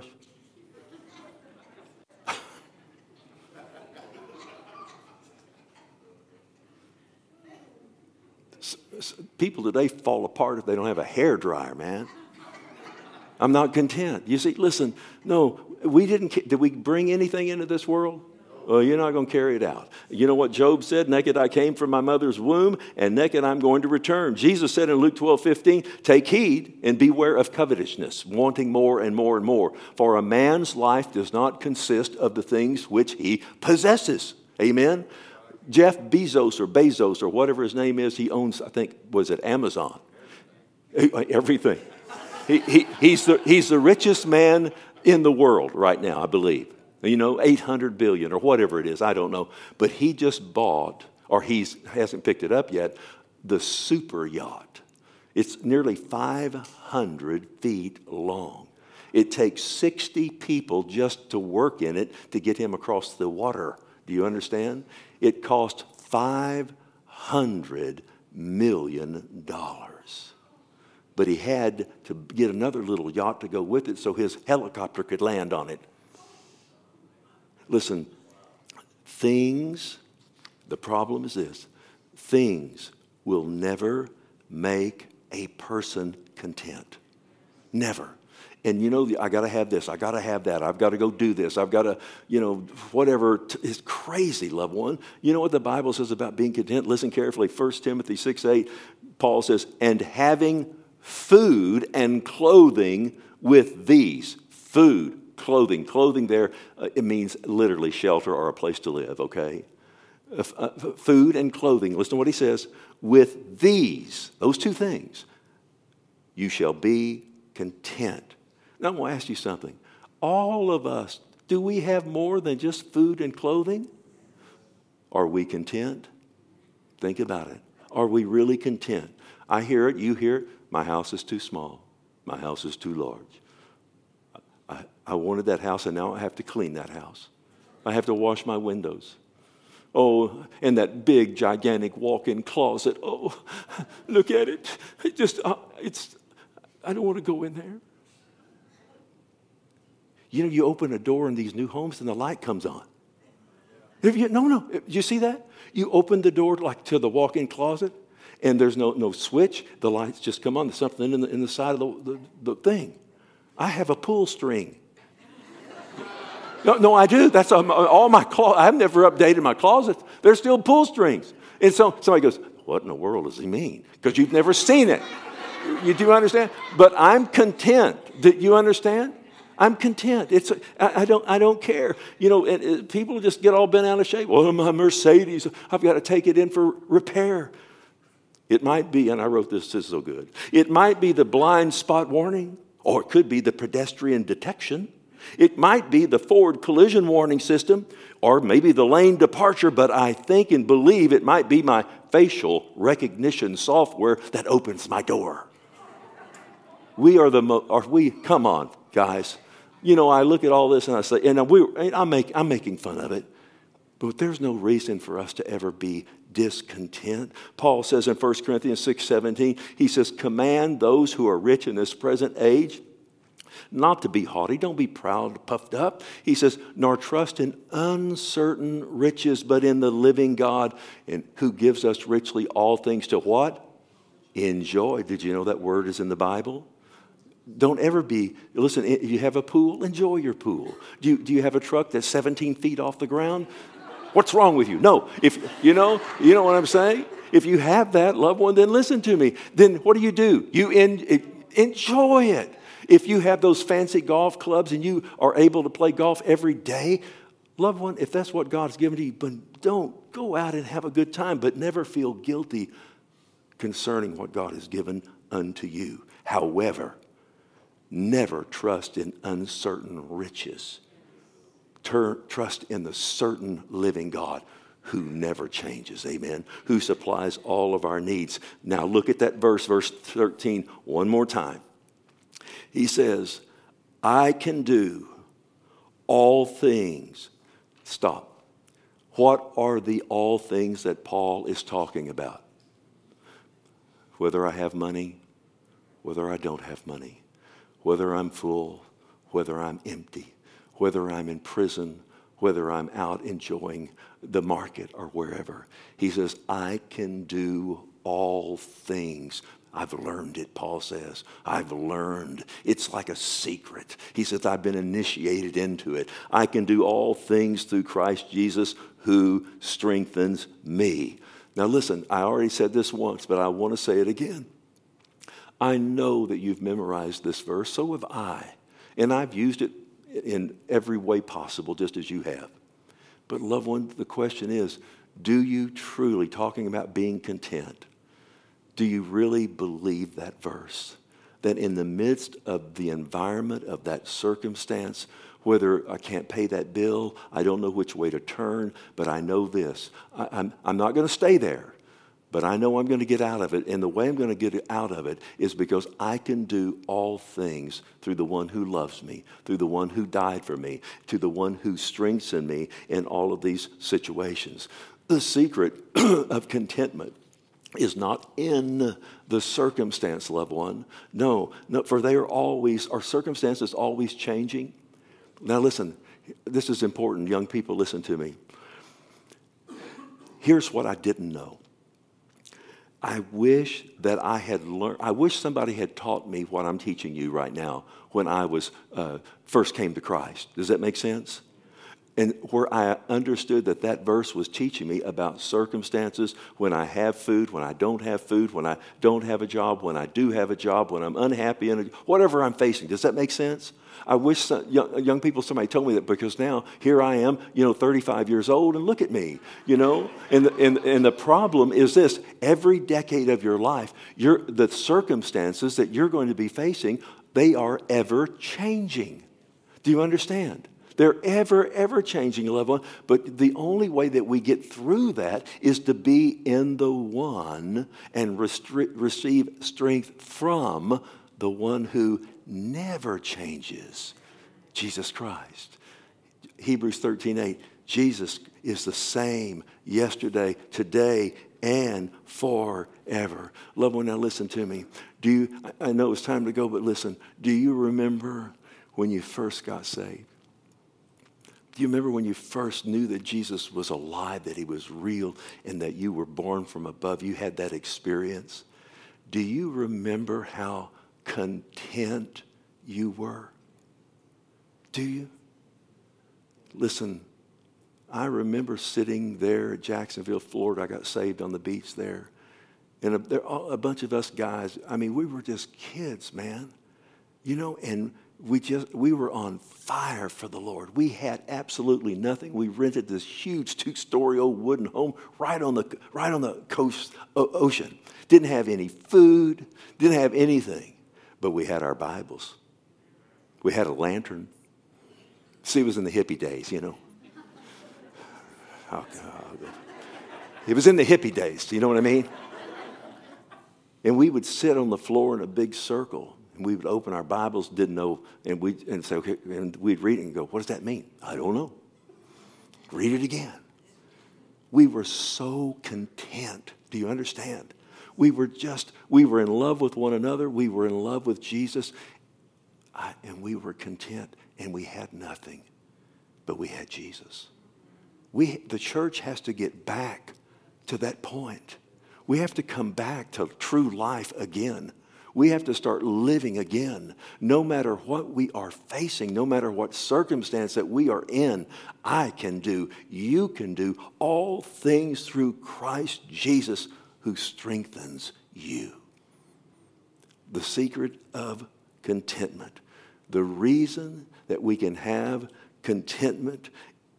People today fall apart if they don't have a hairdryer, man. I'm not content. You see, listen, no, did we bring anything into this world? Well, you're not going to carry it out. You know what Job said? Naked I came from my mother's womb, and naked I'm going to return. Jesus said in Luke 12:15, take heed and beware of covetousness, wanting more and more and more. For a man's life does not consist of the things which he possesses. Amen? Jeff Bezos or whatever his name is, he owns, I think, was it Amazon? Everything. He's the richest man in the world right now, I believe. 800 billion or whatever it is, I don't know. But he just bought, or hasn't picked it up yet, the super yacht. It's nearly 500 feet long. It takes 60 people just to work in it to get him across the water. Do you understand? It cost $500 million. But he had to get another little yacht to go with it so his helicopter could land on it. Listen, the problem is this, things will never make a person content. Never. And I got to have this, I got to have that, I've got to go do this, I've got to, whatever. It's crazy, loved one. You know what the Bible says about being content? Listen carefully. 1 Timothy 6:8, Paul says, and having food and clothing with these. Food, clothing. Clothing there, it means literally shelter or a place to live, okay? Food and clothing. Listen to what he says. With these, those two things, you shall be content. Now, I'm going to ask you something. All of us, do we have more than just food and clothing? Are we content? Think about it. Are we really content? I hear it, you hear it. My house is too small. My house is too large. I wanted that house, and now I have to clean that house. I have to wash my windows. Oh, and that big, gigantic walk-in closet. Oh, look at it. I don't want to go in there. You know, you open a door in these new homes and the light comes on. No. Did you see that? You open the door like to the walk-in closet and there's no switch. The lights just come on. There's something in the side of the thing. I have a pull string. No, I do. That's all my closet. I've never updated my closet. There's still pull strings. And so somebody goes, what in the world does he mean? Because you've never seen it. You do understand? But I'm content. Do you understand? I'm content. I don't care. You know, people just get all bent out of shape. Well, my Mercedes, I've got to take it in for repair. It might be, and I wrote this is so good. It might be the blind spot warning, or it could be the pedestrian detection. It might be the forward collision warning system, or maybe the lane departure, but I think and believe it might be my facial recognition software that opens my door. Come on, guys. You know, I look at all this and I say, and I'm making fun of it, but there's no reason for us to ever be discontent. Paul says in 1 Corinthians 6:17, he says, command those who are rich in this present age not to be haughty. Don't be proud, puffed up. He says, nor trust in uncertain riches, but in the living God, and who gives us richly all things to what? Enjoy. Did you know that word is in the Bible? Don't ever listen, if you have a pool, enjoy your pool. Do you have a truck that's 17 feet off the ground? What's wrong with you? No. If you know what I'm saying? If you have that loved one, then listen to me. Then what do? You enjoy it. If you have those fancy golf clubs and you are able to play golf every day, loved one, if that's what God's given to you, but don't go out and have a good time, but never feel guilty concerning what God has given unto you. However, never trust in uncertain riches. Trust in the certain living God who never changes, amen, who supplies all of our needs. Now look at that verse 13, one more time. He says, I can do all things. Stop. What are the all things that Paul is talking about? Whether I have money, whether I don't have money, whether I'm full, whether I'm empty, whether I'm in prison, whether I'm out enjoying the market or wherever. He says, I can do all things. I've learned it, Paul says. I've learned. It's like a secret. He says, I've been initiated into it. I can do all things through Christ Jesus who strengthens me. Now listen, I already said this once, but I want to say it again. I know that you've memorized this verse, so have I. And I've used it in every way possible, just as you have. But loved one, the question is, do you truly, talking about being content, do you really believe that verse? That in the midst of the environment of that circumstance, whether I can't pay that bill, I don't know which way to turn, but I know this. I'm not going to stay there. But I know I'm going to get out of it, and the way I'm going to get out of it is because I can do all things through the one who loves me, through the one who died for me, to the one who strengthens me in all of these situations. The secret of contentment is not in the circumstance, loved one. No, for our circumstances always changing. Now listen, this is important. Young people, listen to me. Here's what I didn't know. I wish that I had learned. I wish somebody had taught me what I'm teaching you right now when I was first came to Christ. Does that make sense? And where I understood that verse was teaching me about circumstances, when I have food, when I don't have food, when I don't have a job, when I do have a job, when I'm unhappy, whatever I'm facing. Does that make sense? I wish young people, somebody told me that, because now here I am, 35 years old, and look at me, And the problem is this: every decade of your life, the circumstances that you're going to be facing, they are ever changing. Do you understand? They're ever changing, loved one. But the only way that we get through that is to be in the one and receive strength from the one who never changes, Jesus Christ. Hebrews 13:8, Jesus is the same yesterday, today, and forever. Loved one, now listen to me. I know it's time to go, but listen. Do you remember when you first got saved? Do you remember when you first knew that Jesus was alive, that he was real, and that you were born from above? You had that experience. Do you remember how content you were? Do you? Listen, I remember sitting there at Jacksonville, Florida. I got saved on the beach there. And a bunch of us guys, I mean, we were just kids, man. You know, and we were on fire for the Lord. We had absolutely nothing. We rented this huge 2-story old wooden home right on the coast ocean. Didn't have any food, didn't have anything, but we had our Bibles. We had a lantern. See, it was in the hippie days, you know. Oh, God. It was in the hippie days, you know what I mean? And we would sit on the floor in a big circle. And we would open our Bibles, didn't know, and say, okay, and we'd read it and go, what does that mean? I don't know. Read it again. We were so content. Do you understand? We were in love with one another. We were in love with Jesus. And we were content. And we had nothing. But we had Jesus. The church has to get back to that point. We have to come back to true life again. We have to start living again. No matter what we are facing, no matter what circumstance that we are in, I can do, you can do all things through Christ Jesus who strengthens you. The secret of contentment. The reason that we can have contentment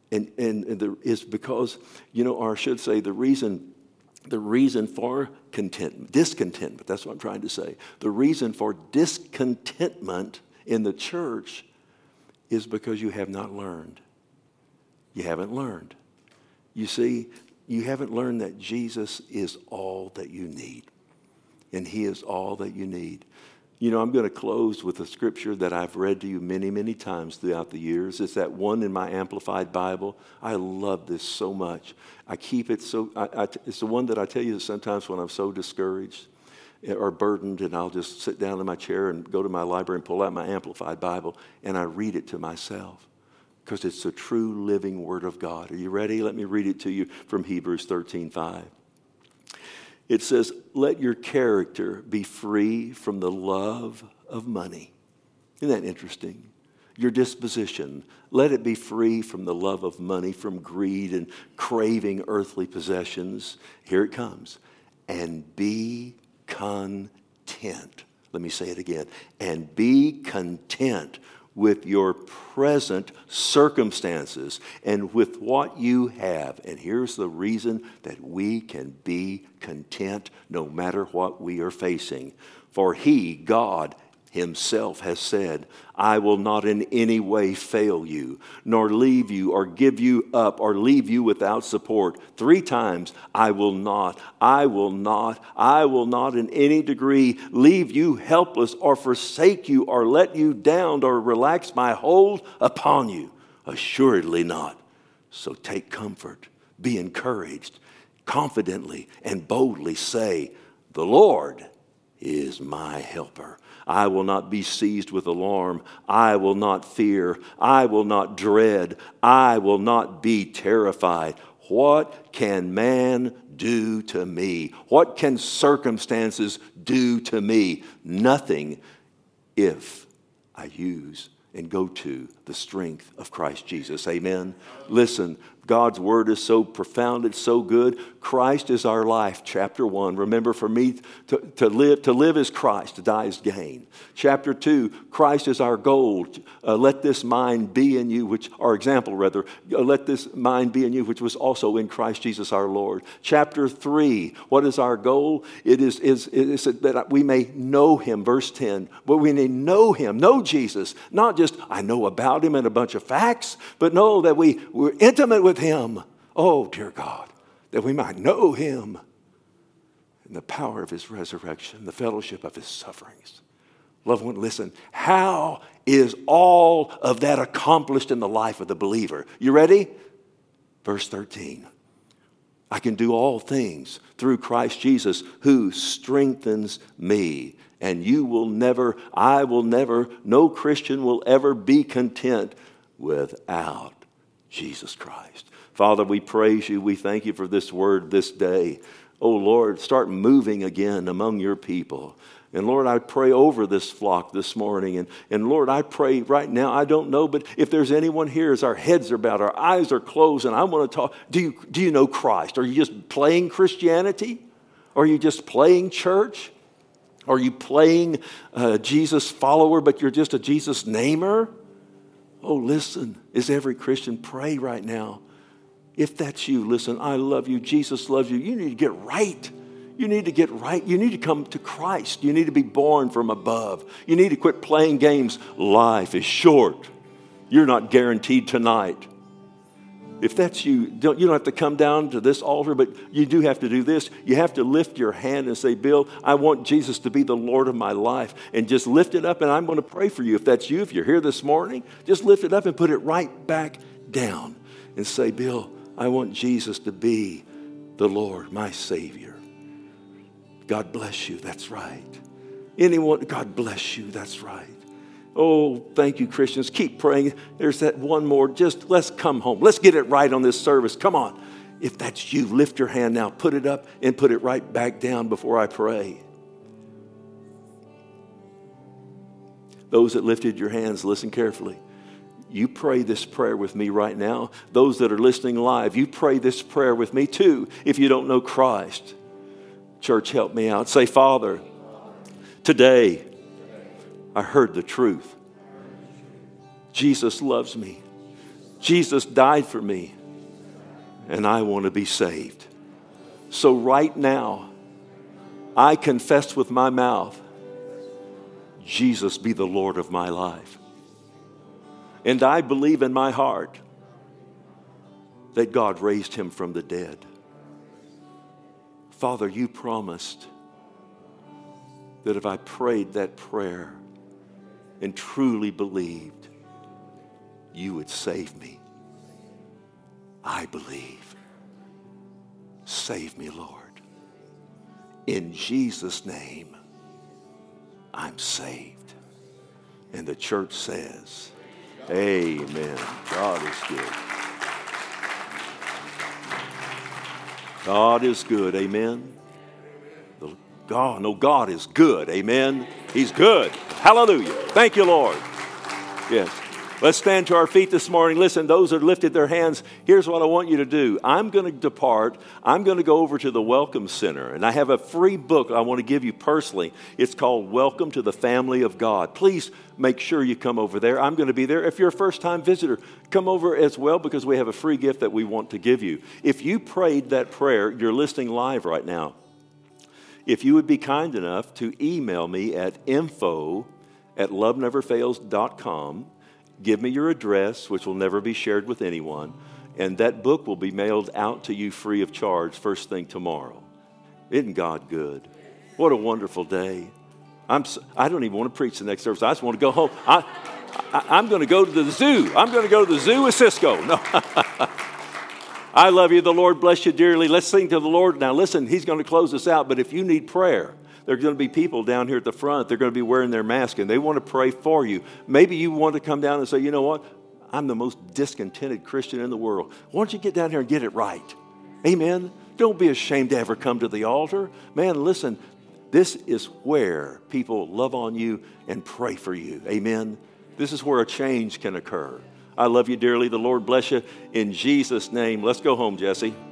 is because, or I should say the reason for discontentment, that's what I'm trying to say. The reason for discontentment in the church is because you have not learned. You haven't learned. You see, you haven't learned that Jesus is all that you need. And he is all that you need. I'm going to close with a scripture that I've read to you many, many times throughout the years. It's that one in my Amplified Bible. I love this so much. I keep it so, it's the one that I tell you sometimes when I'm so discouraged or burdened, and I'll just sit down in my chair and go to my library and pull out my Amplified Bible, and I read it to myself because it's the true living Word of God. Are you ready? Let me read it to you from Hebrews 13:5. It says, let your character be free from the love of money. Isn't that interesting? Your disposition, let it be free from the love of money, from greed and craving earthly possessions. Here it comes. And be content. Let me say it again. And be content with your present circumstances and with what you have. And here's the reason that we can be content no matter what we are facing. For he, God himself, has said, I will not in any way fail you, nor leave you or give you up or leave you without support. 3 times, I will not in any degree leave you helpless or forsake you or let you down or relax my hold upon you. Assuredly not. So take comfort, be encouraged, confidently and boldly say, the Lord is my helper. I will not be seized with alarm. I will not fear. I will not dread. I will not be terrified. What can man do to me? What can circumstances do to me? Nothing if I use and go to the strength of Christ Jesus. Amen. Listen, God's word is so profound, it's so good. Christ is our life, chapter 1. Remember, for me to live is Christ, to die is gain. Chapter 2, Christ is our goal. Let this mind be in you, let this mind be in you, which was also in Christ Jesus our Lord. Chapter 3, what is our goal? It is that we may know him, verse 10. But we may know him, know Jesus, not just I know about him and a bunch of facts, but know that we're intimate with him. Oh, dear God, that we might know him in the power of his resurrection, the fellowship of his sufferings. Loved one, listen, how is all of that accomplished in the life of the believer? You ready? Verse 13. I can do all things through Christ Jesus who strengthens me. And I will never, no Christian will ever be content without Jesus Christ. Father, we praise you. We thank you for this word this day. Oh, Lord, start moving again among your people. And Lord, I pray over this flock this morning. And Lord, I pray right now, I don't know, but if there's anyone here as our heads are bowed, our eyes are closed, and I want to talk, do you know Christ? Are you just playing Christianity? Are you just playing church? Are you playing Jesus follower, but you're just a Jesus namer? Oh, listen, is every Christian, pray right now. If that's you, listen, I love you. Jesus loves you. You need to get right. You need to get right. You need to come to Christ. You need to be born from above. You need to quit playing games. Life is short. You're not guaranteed tonight. If that's you, you don't have to come down to this altar, but you do have to do this. You have to lift your hand and say, Bill, I want Jesus to be the Lord of my life. And just lift it up, and I'm going to pray for you. If that's you, if you're here this morning, just lift it up and put it right back down and say, Bill, I want Jesus to be the Lord, my Savior. God bless you. That's right. Anyone, God bless you. That's right. Oh, thank you, Christians. Keep praying. There's that one more. Just let's come home. Let's get it right on this service. Come on. If that's you, lift your hand now. Put it up and put it right back down before I pray. Those that lifted your hands, listen carefully. You pray this prayer with me right now. Those that are listening live, you pray this prayer with me too if you don't know Christ. Church, help me out. Say, Father, today I heard the truth. Jesus loves me. Jesus died for me. And I want to be saved. So right now, I confess with my mouth, Jesus be the Lord of my life. And I believe in my heart that God raised him from the dead. Father, you promised that if I prayed that prayer and truly believed, you would save me. I believe. Save me, Lord. In Jesus' name, I'm saved. And the church says, amen. God is good. God is good. Amen. God is good. Amen. He's good. Hallelujah. Thank you, Lord. Yes. Let's stand to our feet this morning. Listen, those that lifted their hands, here's what I want you to do. I'm going to depart. I'm going to go over to the Welcome Center, and I have a free book I want to give you personally. It's called Welcome to the Family of God. Please make sure you come over there. I'm going to be there. If you're a first-time visitor, come over as well because we have a free gift that we want to give you. If you prayed that prayer, you're listening live right now. If you would be kind enough to email me at info@loveneverfails.com, give me your address, which will never be shared with anyone, and that book will be mailed out to you free of charge first thing tomorrow. Isn't God good? What a wonderful day. I don't even want to preach the next service. I just want to go home. I'm going to go to the zoo. I'm going to go to the zoo with Cisco. No. I love you. The Lord bless you dearly. Let's sing to the Lord. Now, listen, he's going to close us out, but if you need prayer, there are going to be people down here at the front. They're going to be wearing their mask, and they want to pray for you. Maybe you want to come down and say, you know what? I'm the most discontented Christian in the world. Why don't you get down here and get it right? Amen? Don't be ashamed to ever come to the altar. Man, listen, this is where people love on you and pray for you. Amen? This is where a change can occur. I love you dearly. The Lord bless you. In Jesus' name, let's go home, Jesse.